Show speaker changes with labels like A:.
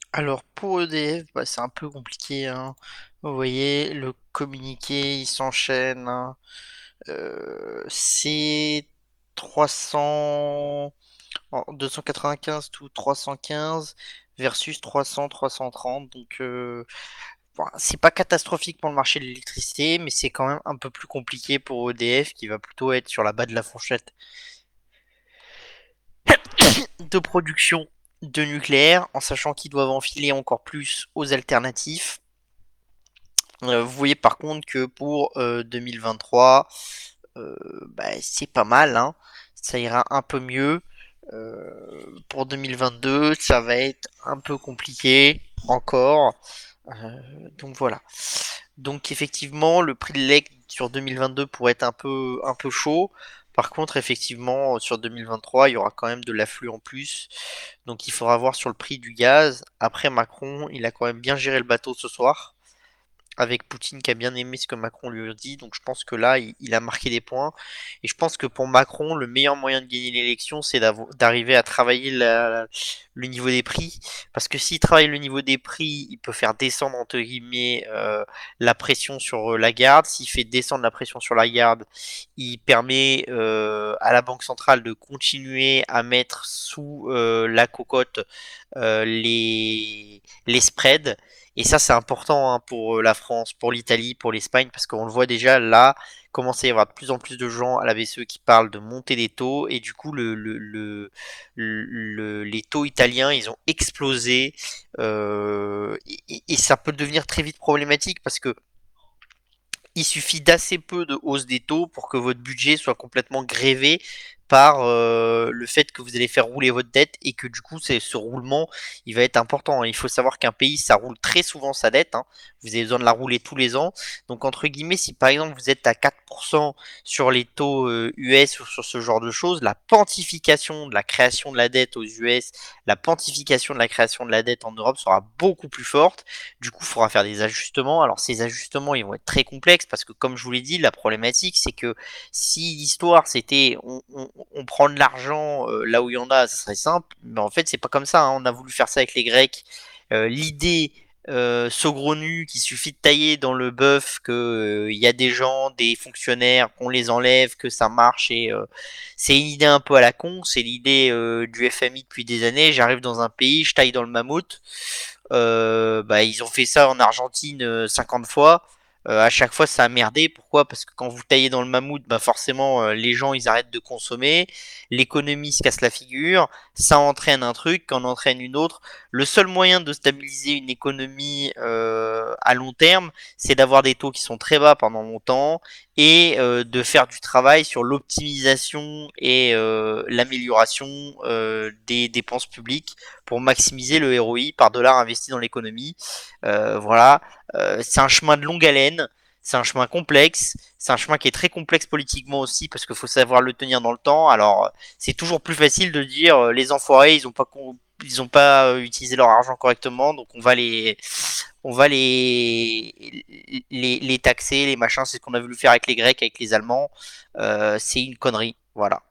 A: Alors pour EDF, bah, c'est un peu compliqué, hein. Vous voyez, le communiqué, il s'enchaîne, hein. C'est 300, 295 tout 315 versus 300, 330. Donc bon, c'est pas catastrophique pour le marché de l'électricité, mais c'est quand même un peu plus compliqué pour EDF qui va plutôt être sur la bas de la fourchette de production de nucléaire, en sachant qu'ils doivent enfiler encore plus aux alternatifs. Vous voyez par contre que pour 2023, euh, bah, c'est pas mal, hein. Ça ira un peu mieux. Pour 2022, ça va être un peu compliqué encore. Donc voilà. Donc effectivement, le prix de l'EC sur 2022 pourrait être un peu chaud. Par contre, effectivement, sur 2023, il y aura quand même de l'afflux en plus. Donc il faudra voir sur le prix du gaz. Après, Macron, il a quand même bien géré le bateau ce soir avec Poutine qui a bien aimé ce que Macron lui a dit. Donc je pense que là, il a marqué des points. Et je pense que pour Macron, le meilleur moyen de gagner l'élection, c'est d'arriver à travailler le niveau des prix. Parce que s'il travaille le niveau des prix, il peut faire descendre, entre guillemets, la pression sur la garde. S'il fait descendre la pression sur la garde, il permet à la Banque centrale de continuer à mettre sous la cocotte les spreads. Et ça, c'est important, hein, pour la France, pour l'Italie, pour l'Espagne, parce qu'on le voit déjà là, commence à y avoir de plus en plus de gens à la BCE qui parlent de monter des taux, et du coup, les taux italiens, ils ont explosé, et ça peut devenir très vite problématique, parce que il suffit d'assez peu de hausse des taux pour que votre budget soit complètement grévé par le fait que vous allez faire rouler votre dette et que du coup ce roulement il va être important. Il faut savoir qu'un pays ça roule très souvent sa dette, hein. Vous avez besoin de la rouler tous les ans. Donc entre guillemets si par exemple vous êtes à 4% sur les taux US ou sur ce genre de choses, la pantification de la création de la dette aux US, la pantification de la création de la dette en Europe sera beaucoup plus forte. Du coup, il faudra faire des ajustements. Alors, ces ajustements, ils vont être très complexes parce que, comme je vous l'ai dit, la problématique, c'est que si l'histoire, c'était on prend de l'argent là où il y en a, ça serait simple. Mais en fait, c'est pas comme ça, hein. On a voulu faire ça avec les Grecs. L'idée saugrenue qu'il suffit de tailler dans le bœuf que il y a des gens, des fonctionnaires, qu'on les enlève, que ça marche et c'est une idée un peu à la con. C'est l'idée du FMI depuis des années. J'arrive dans un pays, je taille dans le mammouth. Bah, ils ont fait ça en Argentine 50 fois. À chaque fois, ça a merdé. Pourquoi? Parce que quand vous taillez dans le mammouth, bah forcément, les gens ils arrêtent de consommer, l'économie se casse la figure, ça entraîne un truc, qu'en entraîne une autre. Le seul moyen de stabiliser une économie à long terme, c'est d'avoir des taux qui sont très bas pendant longtemps et de faire du travail sur l'optimisation et l'amélioration des dépenses publiques pour maximiser le ROI par dollar investi dans l'économie. Voilà, c'est un chemin de longue haleine, c'est un chemin complexe, c'est un chemin qui est très complexe politiquement aussi parce qu'il faut savoir le tenir dans le temps. Alors c'est toujours plus facile de dire les enfoirés ils ont pas utilisé leur argent correctement, donc on va les taxer, les machins. C'est ce qu'on a voulu faire avec les Grecs, avec les Allemands. C'est une connerie. Voilà.